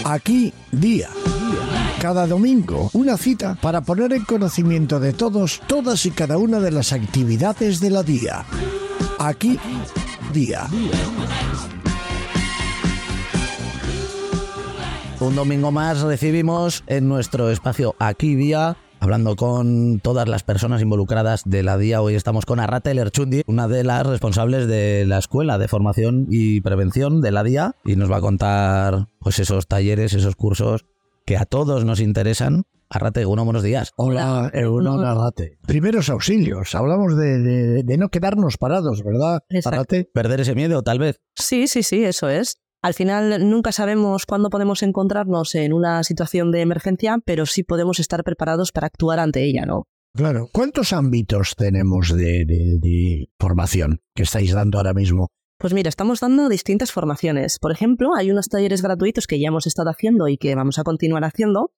Aquí Día. Cada domingo, una cita para poner en conocimiento de todos, todas y cada una de las actividades de la Día. Aquí Día. Un domingo más recibimos en nuestro espacio Aquí Día, hablando con todas las personas involucradas de la Día. Hoy estamos con Arrate Lerchundi, una de las responsables de la Escuela de Formación y Prevención de la Día, y nos va a contar pues esos talleres, esos cursos que a todos nos interesan. Arrate, buenos días. Hola, Arrate. Primeros auxilios. Hablamos de no quedarnos parados, ¿verdad, Arrate? Perder ese miedo, tal vez. Sí, eso es. Al final nunca sabemos cuándo podemos encontrarnos en una situación de emergencia, pero sí podemos estar preparados para actuar ante ella, ¿no? Claro. ¿Cuántos ámbitos tenemos de formación que estáis dando ahora mismo? Pues mira, estamos dando distintas formaciones. Por ejemplo, hay unos talleres gratuitos que ya hemos estado haciendo y que vamos a continuar haciendo,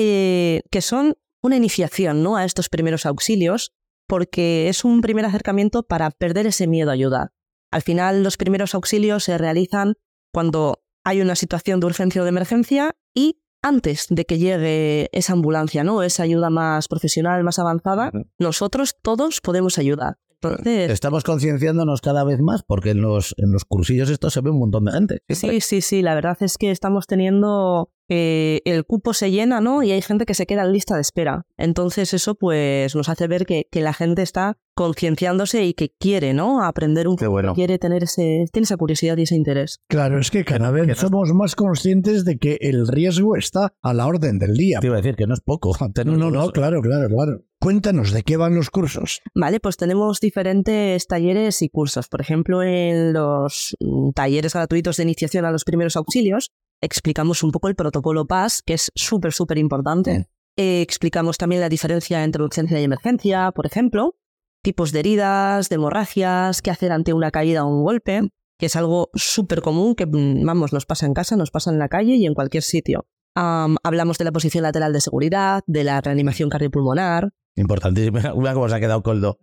que son una iniciación, ¿no?, a estos primeros auxilios, porque es un primer acercamiento para perder ese miedo a ayudar. Al final, los primeros auxilios se realizan cuando hay una situación de urgencia o de emergencia y antes de que llegue esa ambulancia, ¿no?, esa ayuda más profesional, más avanzada, nosotros todos podemos ayudar. Entonces, estamos concienciándonos cada vez más porque en los cursillos esto se ve un montón de gente. Sí, la verdad es que estamos teniendo... el cupo se llena, ¿no?, y hay gente que se queda en lista de espera. Entonces eso pues nos hace ver que la gente está concienciándose y que quiere, ¿no?, aprender un poco, bueno. Quiere tiene esa curiosidad y ese interés. Claro, es que cada vez somos más conscientes de que el riesgo está a la orden del día. Te iba a decir que no es poco. No, claro. Cuéntanos, ¿de qué van los cursos? Vale, pues tenemos diferentes talleres y cursos. Por ejemplo, en los talleres gratuitos de iniciación a los primeros auxilios, explicamos un poco el protocolo PAS, que es súper importante. Explicamos también la diferencia entre urgencia y emergencia, por ejemplo, tipos de heridas, de hemorragias, qué hacer ante una caída o un golpe, que es algo súper común que, nos pasa en casa, nos pasa en la calle y en cualquier sitio. Hablamos de la posición lateral de seguridad, de la reanimación cardiopulmonar. Importantísimo. Una como se ha quedado coldo.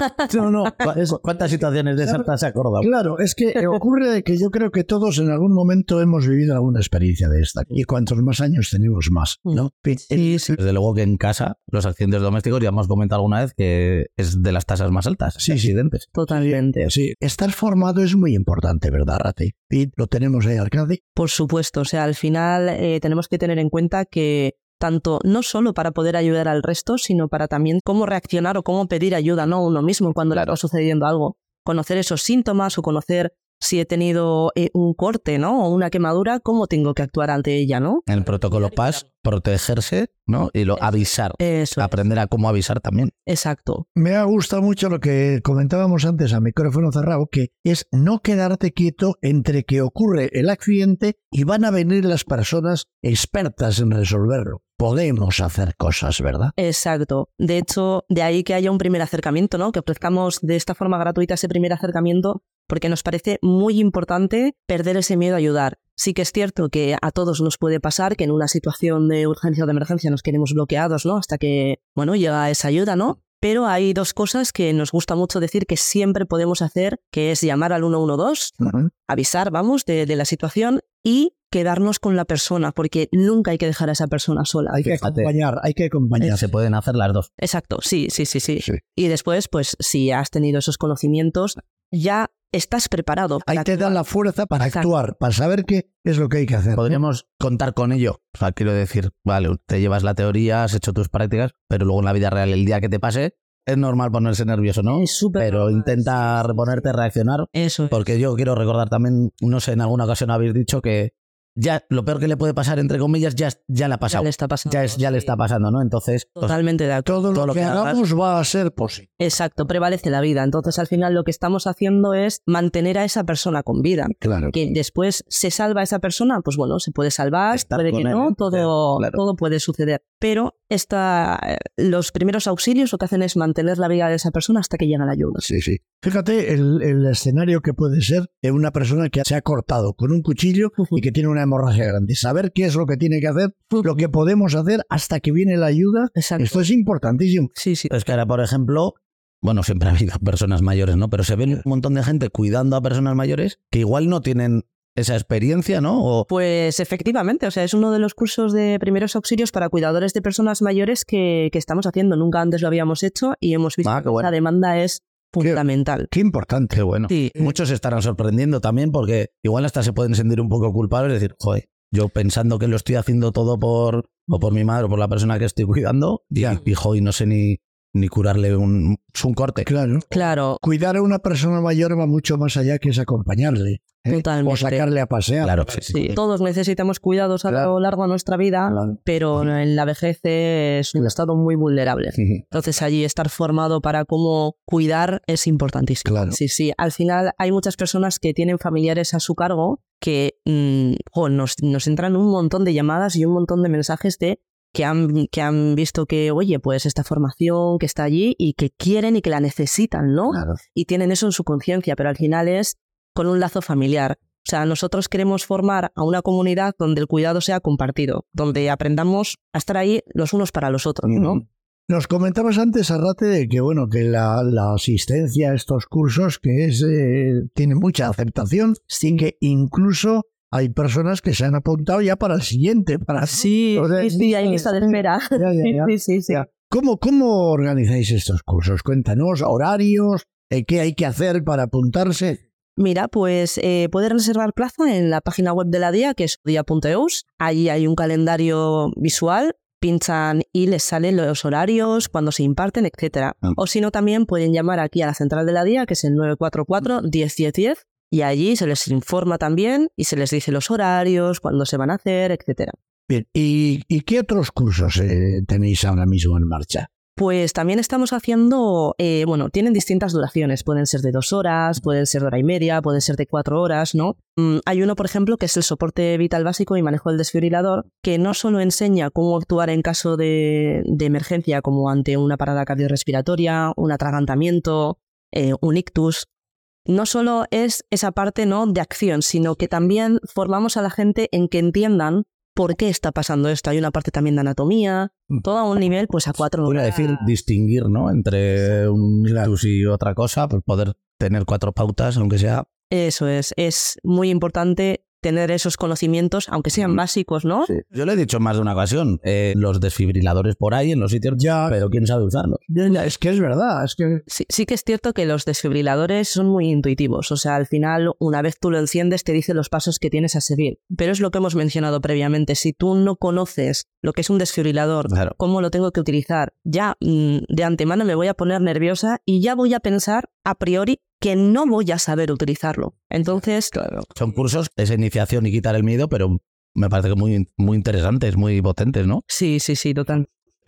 No. ¿Cuántas situaciones de esas se ha acordado? Claro, es que ocurre que yo creo que todos en algún momento hemos vivido alguna experiencia de esta. Y cuantos más años tenemos más, ¿no? Sí. Desde luego que en casa, los accidentes domésticos, ya hemos comentado alguna vez que es de las tasas más altas. Sí, accidentes. Totalmente. Sí. Estar formado es muy importante, ¿verdad, Rate? Y lo tenemos ahí al alcalde. Por supuesto. O sea, al final tenemos que tener en cuenta que tanto no solo para poder ayudar al resto, sino para también cómo reaccionar o cómo pedir ayuda, ¿no?, uno mismo cuando le está sucediendo algo. Conocer esos síntomas o conocer si he tenido un corte, ¿no?, o una quemadura, cómo tengo que actuar ante ella, ¿no? En el protocolo PAS, protegerse, ¿no?, y avisar. Eso. Aprender a cómo avisar también. Exacto. Me ha gustado mucho lo que comentábamos antes a micrófono cerrado, que es no quedarte quieto entre que ocurre el accidente y van a venir las personas expertas en resolverlo. Podemos hacer cosas, ¿verdad? Exacto. De hecho, de ahí que haya un primer acercamiento, ¿no?, que ofrezcamos de esta forma gratuita ese primer acercamiento, porque nos parece muy importante perder ese miedo a ayudar. Sí que es cierto que a todos nos puede pasar que en una situación de urgencia o de emergencia nos quedemos bloqueados, ¿no?, hasta que, llega esa ayuda, ¿no? Pero hay dos cosas que nos gusta mucho decir que siempre podemos hacer, que es llamar al 112, avisar, de la situación y quedarnos con la persona, porque nunca hay que dejar a esa persona sola. Hay que acompañar. Se pueden hacer las dos. Exacto, sí. Y después, pues, si has tenido esos conocimientos, ya estás preparado. Ahí te dan la fuerza para actuar, para saber qué es lo que hay que hacer. Podríamos contar con ello. O sea, quiero decir, vale, te llevas la teoría, has hecho tus prácticas, pero luego en la vida real, el día que te pase, es normal ponerse nervioso, ¿no? Es súper pero normal, intentar ponerte a reaccionar. Eso es. Porque yo quiero recordar también, no sé, en alguna ocasión habéis dicho que ya lo peor que le puede pasar, entre comillas, ya le ha pasado. Ya le está pasando. Ya le está pasando, ¿no? Entonces, totalmente de acuerdo. Todo lo que hagamos va a ser posible. Exacto, prevalece la vida. Entonces, al final, lo que estamos haciendo es mantener a esa persona con vida. Claro. Que después se salva a esa persona, pues se puede salvar, puede que no, todo puede suceder. Pero los primeros auxilios lo que hacen es mantener la vida de esa persona hasta que llega la ayuda. Sí. Fíjate el escenario que puede ser de una persona que se ha cortado con un cuchillo y que tiene una hemorragia grande. Saber qué es lo que tiene que hacer, lo que podemos hacer hasta que viene la ayuda. Exacto. Esto es importantísimo. Sí. Es que ahora, por ejemplo, siempre ha habido personas mayores, ¿no? Pero se ven un montón de gente cuidando a personas mayores que igual no tienen esa experiencia, ¿no? O... Pues efectivamente, o sea, es uno de los cursos de primeros auxilios para cuidadores de personas mayores que estamos haciendo. Nunca antes lo habíamos hecho y hemos visto que la demanda es fundamental. Qué importante. Qué bueno. Sí. Muchos se estarán sorprendiendo también porque igual hasta se pueden sentir un poco culpables y decir, joder, yo pensando que lo estoy haciendo todo por mi madre o por la persona que estoy cuidando y joder, no sé ni curarle un corte. Claro. Cuidar a una persona mayor va mucho más allá que es acompañarle. Totalmente. O sacarle a pasear. Claro, sí. Todos necesitamos cuidados a lo largo de nuestra vida, pero en la vejez es un estado muy vulnerable. Entonces allí estar formado para cómo cuidar es importantísimo. Claro. Sí. Al final hay muchas personas que tienen familiares a su cargo que nos entran un montón de llamadas y un montón de mensajes que han visto que, oye, pues esta formación que está allí y que quieren y que la necesitan, ¿no? Claro. Y tienen eso en su conciencia, pero al final es con un lazo familiar. O sea, nosotros queremos formar a una comunidad donde el cuidado sea compartido, donde aprendamos a estar ahí los unos para los otros, ¿no? Nos comentabas antes, Arrate, de que bueno, que la asistencia a estos cursos que tiene mucha aceptación, sin que incluso hay personas que se han apuntado ya para el siguiente. Sí, hay lista de espera. Sí. ¿Cómo organizáis estos cursos? Cuéntanos, horarios, qué hay que hacer para apuntarse. Mira, pues puedes reservar plaza en la página web de la DIA, que es dia.eus. Allí hay un calendario visual, pinchan y les salen los horarios, cuándo se imparten, etc. O si no, también pueden llamar aquí a la central de la DIA, que es el 944-10-10-10, y allí se les informa también y se les dice los horarios, cuándo se van a hacer, etc. Bien, ¿y qué otros cursos tenéis ahora mismo en marcha? Pues también estamos haciendo, tienen distintas duraciones, pueden ser de 2 horas, pueden ser de 1:30, pueden ser de 4 horas, ¿no? Hay uno, por ejemplo, que es el soporte vital básico y manejo del desfibrilador, que no solo enseña cómo actuar en caso de emergencia, como ante una parada cardiorrespiratoria, un atragantamiento, un ictus. No solo es esa parte, ¿no?, de acción, sino que también formamos a la gente en que entiendan por qué está pasando esto. Hay una parte también de anatomía, todo a un nivel pues a 4 horas. Podría decir distinguir, ¿no?, entre un ictus y otra cosa, pues poder tener 4 pautas, aunque sea. Eso es muy importante tener esos conocimientos, aunque sean básicos, ¿no? Sí. Yo le he dicho en más de una ocasión, los desfibriladores por ahí en los sitios, pero ¿quién sabe usarlos? Es que es verdad, es que... Sí que es cierto que los desfibriladores son muy intuitivos, o sea, al final, una vez tú lo enciendes, te dice los pasos que tienes a seguir. Pero es lo que hemos mencionado previamente, si tú no conoces lo que es un desfibrilador, claro, cómo lo tengo que utilizar, ya de antemano me voy a poner nerviosa y ya voy a pensar a priori que no voy a saber utilizarlo. Entonces, claro, son cursos, esa iniciación y quitar el miedo, pero me parece que muy, muy interesantes, muy potentes, ¿no? Sí, total.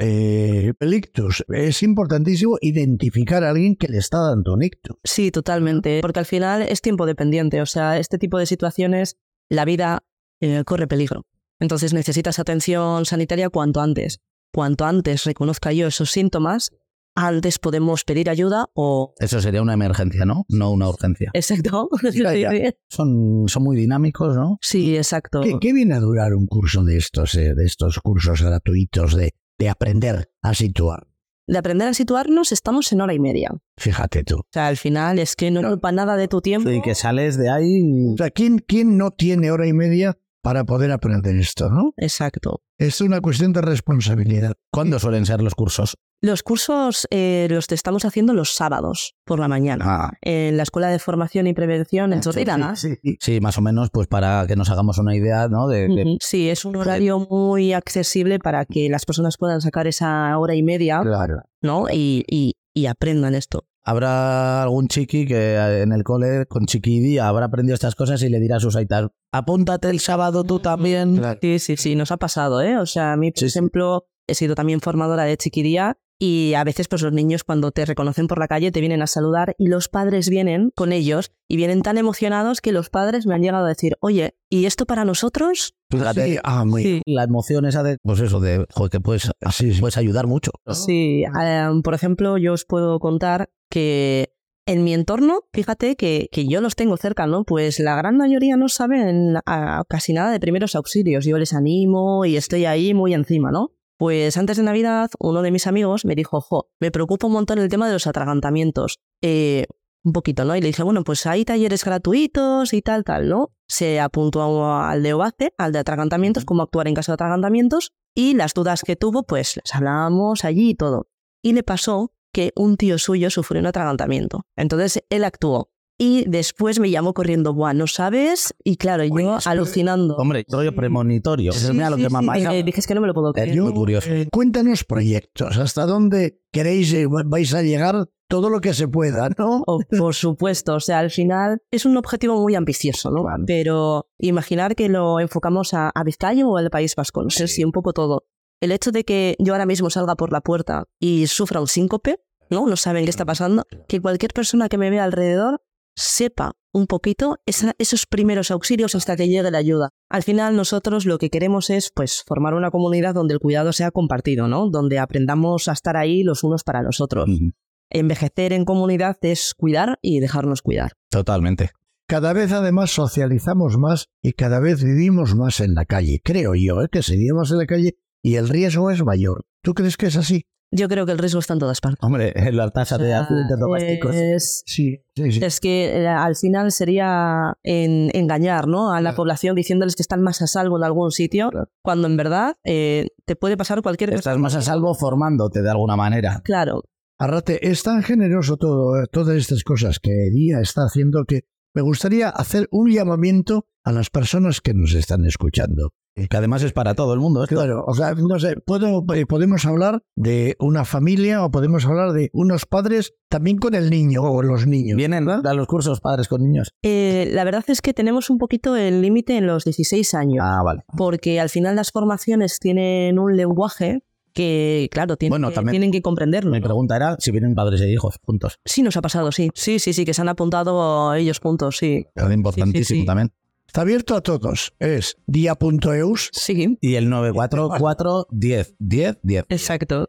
El ictus. Es importantísimo identificar a alguien que le está dando un ictus. Sí, totalmente, porque al final es tiempo dependiente. O sea, este tipo de situaciones, la vida corre peligro. Entonces necesitas atención sanitaria cuanto antes. Cuanto antes reconozca yo esos síntomas, antes podemos pedir ayuda o... Eso sería una emergencia, ¿no? No una urgencia. Exacto. Sí. Son muy dinámicos, ¿no? Sí, exacto. ¿Qué viene a durar un curso de estos cursos gratuitos de aprender a situar? De aprender a situarnos estamos en 1:30. Fíjate tú. O sea, al final es que no ocupa nada de tu tiempo. Y que sales de ahí... O sea, ¿quién no tiene 1:30 para poder aprender esto, no? Exacto. Es una cuestión de responsabilidad. ¿Cuándo suelen ser los cursos? Los cursos los estamos haciendo los sábados por la mañana en la Escuela de Formación y Prevención en Chorrilana. Sí, más o menos, pues para que nos hagamos una idea, ¿no? Sí, es un horario muy accesible para que las personas puedan sacar esa 1:30, claro, ¿no? Y aprendan esto. Habrá algún chiqui que en el cole, con chiquidía, habrá aprendido estas cosas y le dirá a sus aitas, apúntate el sábado tú también. Claro. Sí, nos ha pasado, ¿eh? O sea, a mí, por ejemplo, he sido también formadora de chiquidía. Y a veces pues los niños cuando te reconocen por la calle te vienen a saludar y los padres vienen con ellos y vienen tan emocionados que los padres me han llegado a decir, oye, ¿y esto para nosotros? Fíjate, la emoción esa de, pues eso, de joder, que puedes ayudar mucho, ¿no? Sí, por ejemplo, yo os puedo contar que en mi entorno, fíjate que yo los tengo cerca, ¿no? Pues la gran mayoría no saben casi nada de primeros auxilios. Yo les animo y estoy ahí muy encima, ¿no? Pues antes de Navidad, uno de mis amigos me dijo, me preocupa un montón el tema de los atragantamientos. un poquito, ¿no? Y le dije, bueno, pues hay talleres gratuitos y tal, ¿no? Se apuntó al de OACE, al de atragantamientos, cómo actuar en caso de atragantamientos, y las dudas que tuvo, pues les hablábamos allí y todo. Y le pasó que un tío suyo sufrió un atragantamiento. Entonces él actuó. Y después me llamó corriendo, buah, ¿no sabes? Y claro, yo alucinando. Hombre, rollo premonitorio. Eso es lo que más dije, es que no me lo puedo creer. Muy curioso. Cuéntanos proyectos, ¿hasta dónde queréis, vais a llegar? Todo lo que se pueda, ¿no? Oh, por supuesto, o sea, al final es un objetivo muy ambicioso, ¿no? Vale. Pero imaginar que lo enfocamos a Vizcaya o al País Vasco, no sé si un poco todo. El hecho de que yo ahora mismo salga por la puerta y sufra un síncope, ¿no? No saben qué está pasando, que cualquier persona que me vea alrededor sepa un poquito esos primeros auxilios hasta que llegue la ayuda. Al final nosotros lo que queremos es pues formar una comunidad donde el cuidado sea compartido, ¿no? Donde aprendamos a estar ahí los unos para los otros. Envejecer en comunidad es cuidar y dejarnos cuidar. Totalmente. Cada vez además socializamos más y cada vez vivimos más en la calle. Creo yo, que seguimos en la calle y el riesgo es mayor. ¿Tú crees que es así? Yo creo que el riesgo está en todas partes. Hombre, la tasa de accidentes domésticos. Sí. Es que al final sería engañar, ¿no? A la población diciéndoles que están más a salvo en algún sitio, cuando en verdad te puede pasar cualquier cosa. Estás más a salvo formándote de alguna manera. Claro. Arrate, es tan generoso todas estas cosas que Día está haciendo que me gustaría hacer un llamamiento a las personas que nos están escuchando. Que además es para todo el mundo. Esto. Claro, o sea, no sé, podemos hablar de una familia o podemos hablar de unos padres también con el niño o los niños. ¿Vienen a los cursos padres con niños? La verdad es que tenemos un poquito el límite en los 16 años. Ah, vale. Porque al final las formaciones tienen un lenguaje que, claro, tienen que comprenderlo. Mi pregunta era si vienen padres e hijos juntos. Sí, nos ha pasado, sí. Sí, que se han apuntado ellos juntos, sí. Es importantísimo sí. También. Está abierto a todos. Es dia.eus. Sí. Y el 944 10 10 10. Exacto.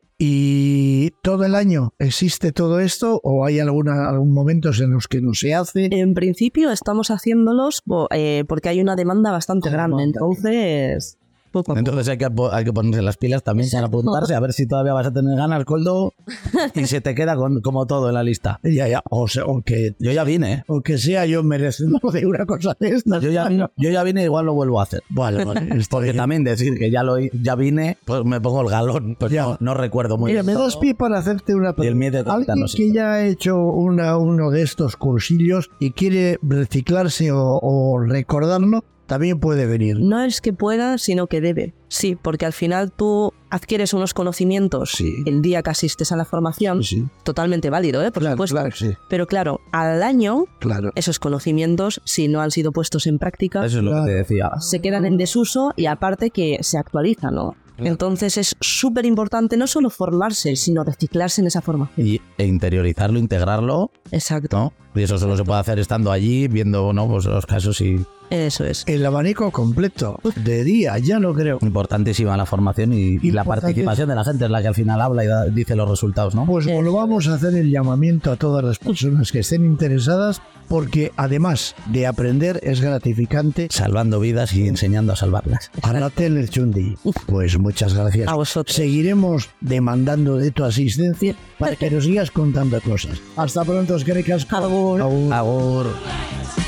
¿Y todo el año existe todo esto o hay algún momentos en los que no se hace? En principio estamos haciéndolos porque hay una demanda bastante grande. Entonces... Entonces hay que ponerse las pilas también para apuntarse, a ver si todavía vas a tener ganas, Koldo, y se te queda como todo en la lista. Ya. O sea, aunque yo ya vine, ¿eh? O que sea yo merecedor de una cosa de estas. Yo ya vine y igual lo vuelvo a hacer. Vale. Porque también decir que ya vine, pues me pongo el galón. Pues no recuerdo muy bien. Mira, me das pie para hacerte una pregunta. Y el miedo alguien que ya ha hecho uno de estos cursillos y quiere reciclarse o recordarlo, también puede venir. No es que pueda, sino que debe. Sí, porque al final tú adquieres unos conocimientos el día que asistes a la formación, totalmente válido, por supuesto. Claro, sí. Pero claro, al año, esos conocimientos, si no han sido puestos en práctica, eso es lo que te decía, se quedan en desuso y aparte que se actualizan, ¿no? Entonces es súper importante no solo formarse, sino reciclarse en esa formación. E interiorizarlo, integrarlo. Exacto. ¿No? Y eso solo se puede hacer estando allí, viendo pues los casos y... Eso es. El abanico completo de Día, ya lo creo. Importantísima la formación y la participación de la gente es la que al final habla y dice los resultados, ¿no? Pues volvamos a hacer el llamamiento a todas las personas que estén interesadas, porque además de aprender es gratificante. Salvando vidas y enseñando a salvarlas. Arrate Lerchundi, pues muchas gracias. A vosotros. Seguiremos demandando de tu asistencia para que nos sigas contando cosas. Hasta pronto, os queréis. Agur. Agur.